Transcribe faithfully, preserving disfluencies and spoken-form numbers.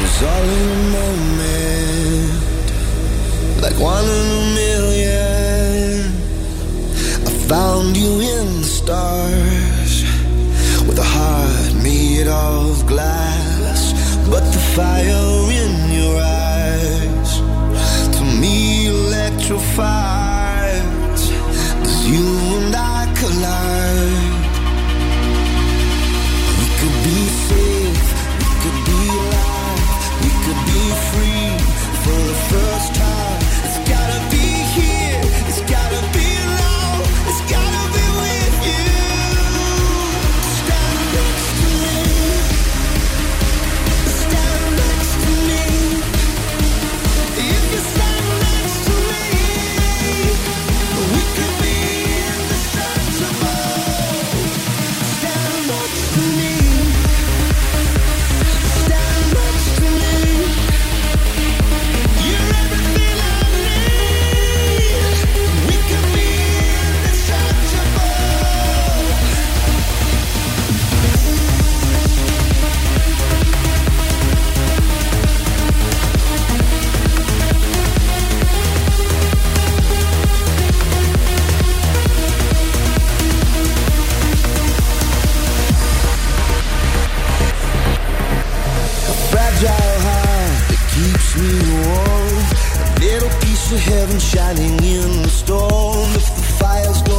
was all in a moment, like one in a million. I found you in the stars, with a heart made of glass, but the fire in your eyes, to me electrified, as you and I collide. We could be safe, we could be alive, we could be free for the first time. It's gotta be here, it's gotta be now, it's gotta be with you. Stand next to me, stand next to me. If you stand next to me, we could be indestructible. Stand next to me, stand next to me. You're everything I need. We could be indestructible. A fragile heart that keeps me warm, a little piece of heaven shining in the storm. If the fire's gone